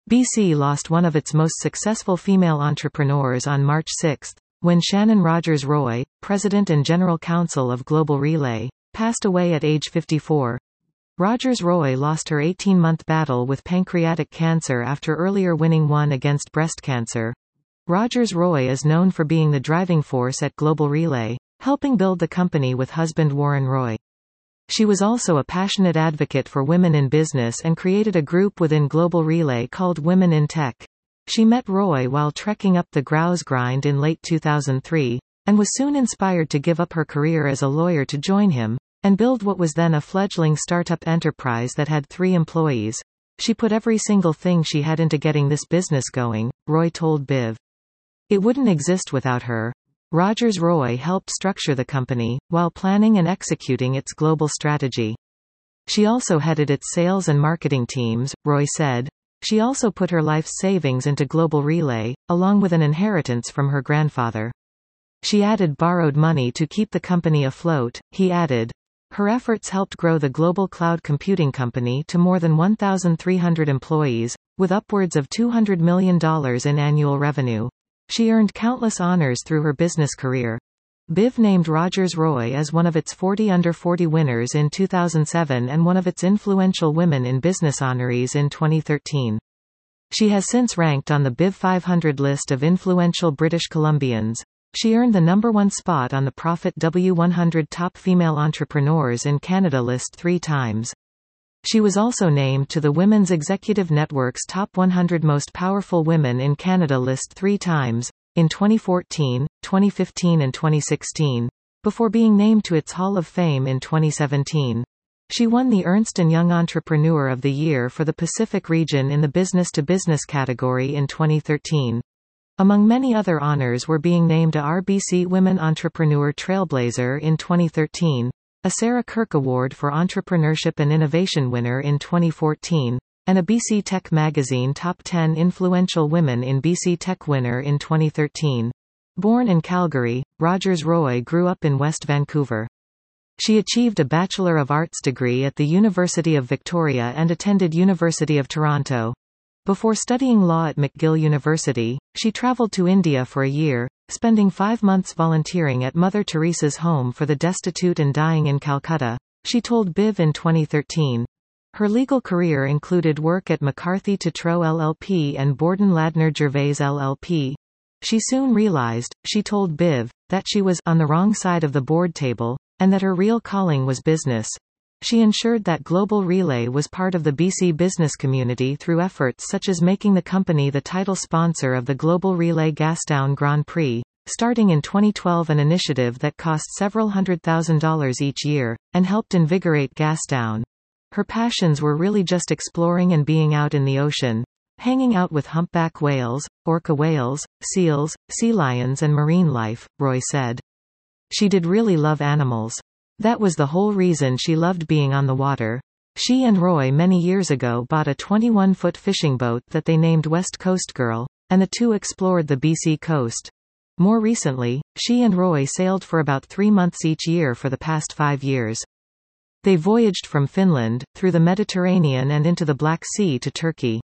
BC lost one of its most successful female entrepreneurs on March 6, when Shannon Rogers-Roy, president and general counsel of Global Relay, passed away at age 54. Rogers-Roy lost her 18-month battle with pancreatic cancer after earlier winning one against breast cancer. Rogers-Roy is known for being the driving force at Global Relay, helping build the company with husband Warren Roy. She was also a passionate advocate for women in business and created a group within Global Relay called Women in Tech. She met Roy while trekking up the Grouse Grind in late 2003, and was soon inspired to give up her career as a lawyer to join him, and build what was then a fledgling startup enterprise that had 3 employees. She put every single thing she had into getting this business going, Roy told BIV. It wouldn't exist without her. Rogers-Roy helped structure the company, while planning and executing its global strategy. She also headed its sales and marketing teams, Roy said. She also put her life's savings into Global Relay, along with an inheritance from her grandfather. She added borrowed money to keep the company afloat, he added. Her efforts helped grow the global cloud computing company to more than 1,300 employees, with upwards of $200 million in annual revenue. She earned countless honors through her business career. BIV named Rogers-Roy as one of its 40 Under 40 winners in 2007 and one of its influential women in business honorees in 2013. She has since ranked on the BIV 500 list of influential British Columbians. She earned the #1 spot on the Profit W100 Top Female Entrepreneurs in Canada list 3 times. She was also named to the Women's Executive Network's Top 100 Most Powerful Women in Canada list 3 times, in 2014, 2015 and 2016, before being named to its Hall of Fame in 2017. She won the Ernst & Young Entrepreneur of the Year for the Pacific region in the Business to Business category in 2013. Among many other honors were being named a RBC Women Entrepreneur Trailblazer in 2013, a Sarah Kirk Award for Entrepreneurship and Innovation winner in 2014, and a BC Tech Magazine Top 10 Influential Women in BC Tech winner in 2013. Born in Calgary, Rogers-Roy grew up in West Vancouver. She achieved a Bachelor of Arts degree at the University of Victoria and attended University of Toronto. Before studying law at McGill University, she traveled to India for a year, spending 5 months volunteering at Mother Teresa's Home for the Destitute and Dying in Calcutta, she told BIV in 2013. Her legal career included work at McCarthy Tétrault LLP and Borden Ladner Gervais LLP. She soon realized, she told BIV, that she was on the wrong side of the board table, and that her real calling was business. She ensured that Global Relay was part of the BC business community through efforts such as making the company the title sponsor of the Global Relay Gasdown Grand Prix, starting in 2012, an initiative that cost several $100,000 each year, and helped invigorate Gasdown. Her passions were really just exploring and being out in the ocean, hanging out with humpback whales, orca whales, seals, sea lions and marine life, Roy said. She did really love animals. That was the whole reason she loved being on the water. She and Roy many years ago bought a 21-foot fishing boat that they named West Coast Girl, and the two explored the BC coast. More recently, she and Roy sailed for about 3 months each year for the past 5 years. They voyaged from Finland, through the Mediterranean and into the Black Sea to Turkey.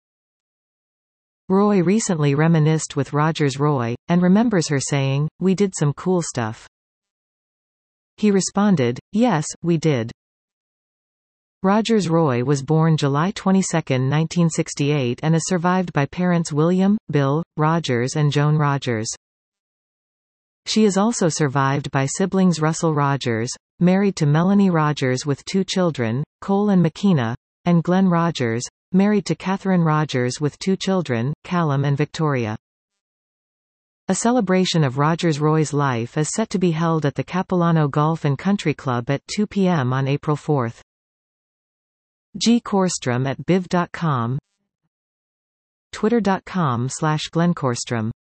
Roy recently reminisced with Rogers-Roy, and remembers her saying, "We did some cool stuff." He responded, "Yes, we did." Rogers-Roy was born July 22, 1968 and is survived by parents William, Bill, Rogers and Joan Rogers. She is also survived by siblings Russell Rogers, married to Melanie Rogers with 2 children, Cole and McKenna, and Glenn Rogers, married to Catherine Rogers with 2 children, Callum and Victoria. A celebration of Rogers-Roy's life is set to be held at the Capilano Golf and Country Club at 2 p.m. on April 4. G. Korstrom at biv.com, twitter.com/GlenKorstrom